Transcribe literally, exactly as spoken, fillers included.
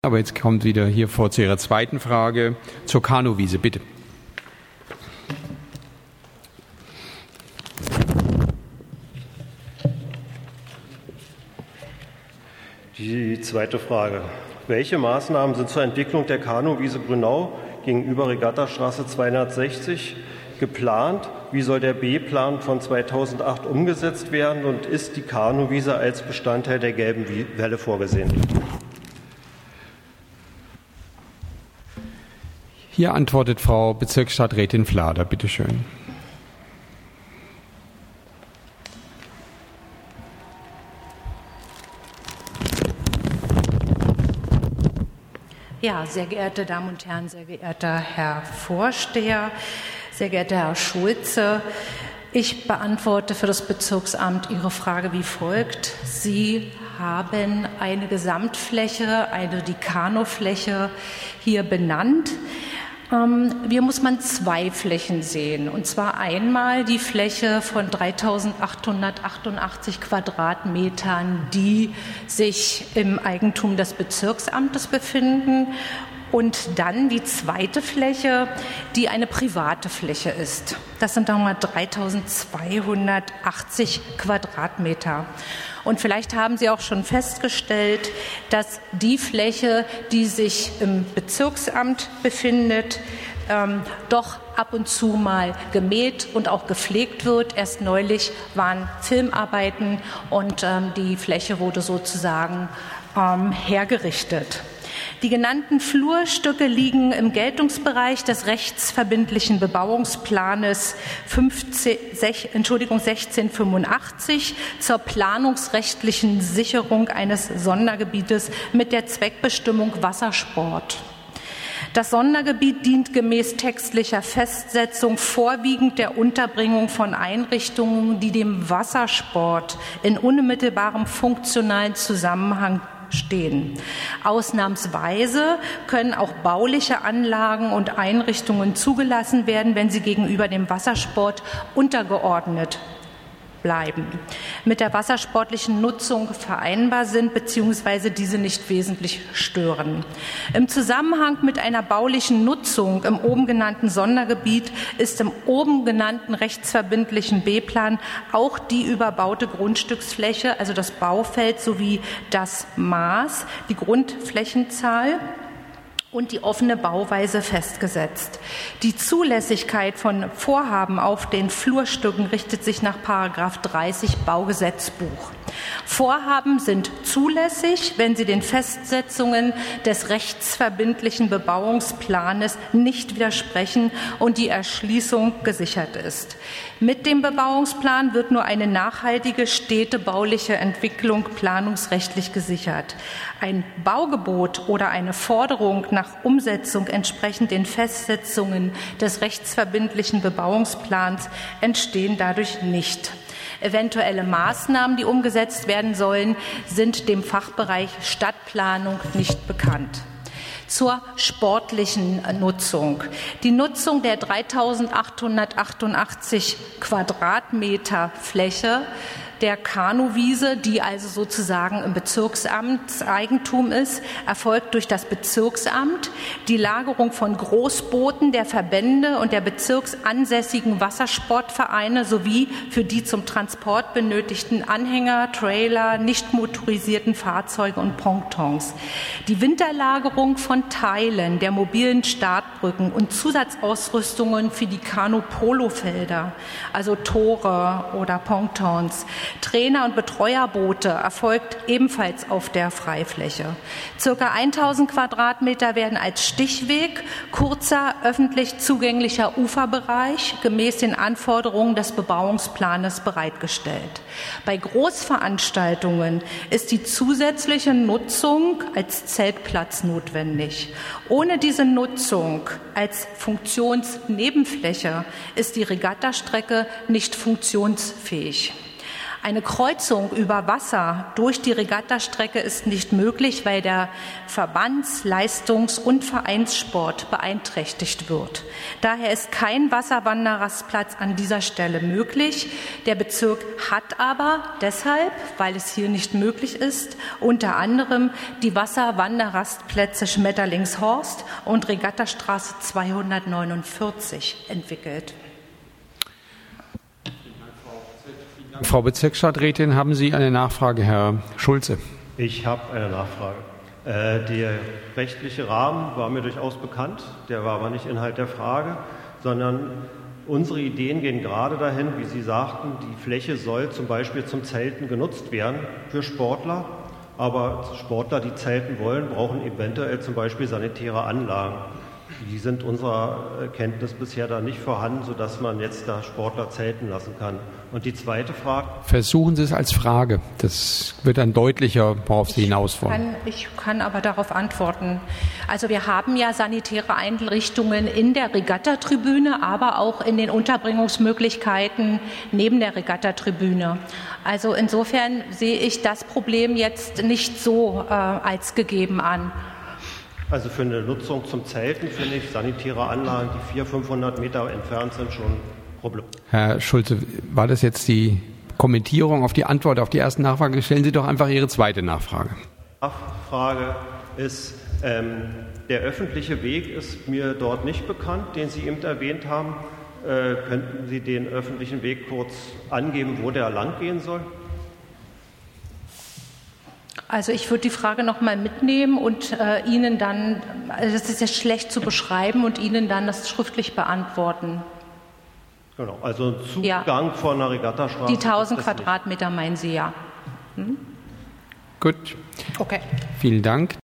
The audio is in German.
Aber jetzt kommt wieder hier vor zu Ihrer zweiten Frage zur Kanuwiese, bitte. Die zweite Frage. Welche Maßnahmen sind zur Entwicklung der Kanuwiese Grünau gegenüber Regattastraße zweihundertsechzig geplant? Wie soll der B-Plan von zweitausendacht umgesetzt werden und ist die Kanuwiese als Bestandteil der Gelben Welle vorgesehen? Hier antwortet Frau Bezirksstadträtin Flader, bitte schön. Ja, sehr geehrte Damen und Herren, sehr geehrter Herr Vorsteher, sehr geehrter Herr Schulze, ich beantworte für das Bezirksamt Ihre Frage wie folgt. Sie haben eine Gesamtfläche, eine die Kanufläche hier benannt. Ähm, hier muss man zwei Flächen sehen, und zwar einmal die Fläche von dreitausendachthundertachtundachtzig Quadratmetern, die sich im Eigentum des Bezirksamtes befinden, und dann die zweite Fläche, die eine private Fläche ist. Das sind nochmal dreitausendzweihundertachtzig Quadratmeter. Und vielleicht haben Sie auch schon festgestellt, dass die Fläche, die sich im Bezirksamt befindet, ähm, doch ab und zu mal gemäht und auch gepflegt wird. Erst neulich waren Filmarbeiten und ähm, die Fläche wurde sozusagen ähm, hergerichtet. Die genannten Flurstücke liegen im Geltungsbereich des rechtsverbindlichen Bebauungsplanes fünfzehn, Entschuldigung, sechzehnhundertfünfundachtzig zur planungsrechtlichen Sicherung eines Sondergebietes mit der Zweckbestimmung Wassersport. Das Sondergebiet dient gemäß textlicher Festsetzung vorwiegend der Unterbringung von Einrichtungen, die dem Wassersport in unmittelbarem funktionalen Zusammenhang stehen. Ausnahmsweise können auch bauliche Anlagen und Einrichtungen zugelassen werden, wenn sie gegenüber dem Wassersport untergeordnet bleiben, mit der wassersportlichen Nutzung vereinbar sind bzw. diese nicht wesentlich stören. Im Zusammenhang mit einer baulichen Nutzung im oben genannten Sondergebiet ist im oben genannten rechtsverbindlichen B-Plan auch die überbaute Grundstücksfläche, also das Baufeld sowie das Maß, die Grundflächenzahl und die offene Bauweise festgesetzt. Die Zulässigkeit von Vorhaben auf den Flurstücken richtet sich nach Paragraph dreißig Baugesetzbuch. Vorhaben sind zulässig, wenn sie den Festsetzungen des rechtsverbindlichen Bebauungsplanes nicht widersprechen und die Erschließung gesichert ist. Mit dem Bebauungsplan wird nur eine nachhaltige städtebauliche Entwicklung planungsrechtlich gesichert. Ein Baugebot oder eine Forderung nach Umsetzung entsprechend den Festsetzungen des rechtsverbindlichen Bebauungsplans entstehen dadurch nicht. Eventuelle Maßnahmen, die umgesetzt werden sollen, sind dem Fachbereich Stadtplanung nicht bekannt. Zur sportlichen Nutzung. Die Nutzung der dreitausendachthundertachtundachtzig Quadratmeter Fläche der Kanuwiese, die also sozusagen im Bezirksamtseigentum ist, erfolgt durch das Bezirksamt. Die Lagerung von Großbooten der Verbände und der bezirksansässigen Wassersportvereine sowie für die zum Transport benötigten Anhänger, Trailer, nicht motorisierten Fahrzeuge und Pontons. Die Winterlagerung von Teilen der mobilen Startbrücken und Zusatzausrüstungen für die Kanu-Polo-Felder, also Tore oder Pontons, Trainer- und Betreuerboote erfolgt ebenfalls auf der Freifläche. Circa tausend Quadratmeter werden als Stichweg, kurzer, öffentlich zugänglicher Uferbereich gemäß den Anforderungen des Bebauungsplanes bereitgestellt. Bei Großveranstaltungen ist die zusätzliche Nutzung als Zeltplatz notwendig. Ohne diese Nutzung als Funktionsnebenfläche ist die Regattastrecke nicht funktionsfähig. Eine Kreuzung über Wasser durch die Regattastrecke ist nicht möglich, weil der Verbands-, Leistungs- und Vereinssport beeinträchtigt wird. Daher ist kein Wasserwanderrastplatz an dieser Stelle möglich. Der Bezirk hat aber deshalb, weil es hier nicht möglich ist, unter anderem die Wasserwanderrastplätze Schmetterlingshorst und Regattastraße zweihundertneunundvierzig entwickelt. Frau Bezirksstadträtin, haben Sie eine Nachfrage, Herr Schulze? Ich habe eine Nachfrage. Äh, der rechtliche Rahmen war mir durchaus bekannt, der war aber nicht Inhalt der Frage, sondern unsere Ideen gehen gerade dahin, wie Sie sagten, die Fläche soll zum Beispiel zum Zelten genutzt werden für Sportler, aber Sportler, die zelten wollen, brauchen eventuell zum Beispiel sanitäre Anlagen. Die sind unserer Kenntnis bisher da nicht vorhanden, sodass man jetzt da Sportler zelten lassen kann. Und die zweite Frage. Versuchen Sie es als Frage. Das wird dann deutlicher, worauf Sie hinaus wollen. Kann, ich kann aber darauf antworten. Also wir haben ja sanitäre Einrichtungen in der Regattatribüne, aber auch in den Unterbringungsmöglichkeiten neben der Regattatribüne. Also insofern sehe ich das Problem jetzt nicht so äh, als gegeben an. Also für eine Nutzung zum Zelten finde ich sanitäre Anlagen, die vierhundert, fünfhundert Meter entfernt sind, schon Problem. Herr Schulze, war das jetzt die Kommentierung auf die Antwort auf die erste Nachfrage? Stellen Sie doch einfach Ihre zweite Nachfrage. Die Nachfrage ist, ähm, der öffentliche Weg ist mir dort nicht bekannt, den Sie eben erwähnt haben. Äh, könnten Sie den öffentlichen Weg kurz angeben, wo der lang gehen soll? Also ich würde die Frage noch mal mitnehmen und äh, Ihnen dann, also das ist jetzt schlecht zu beschreiben, und Ihnen dann das schriftlich beantworten. Genau, also ein Zugang ja. von einer Regattastraße. Die tausend Quadratmeter meinen Sie ja. Hm? Gut. Okay. Vielen Dank.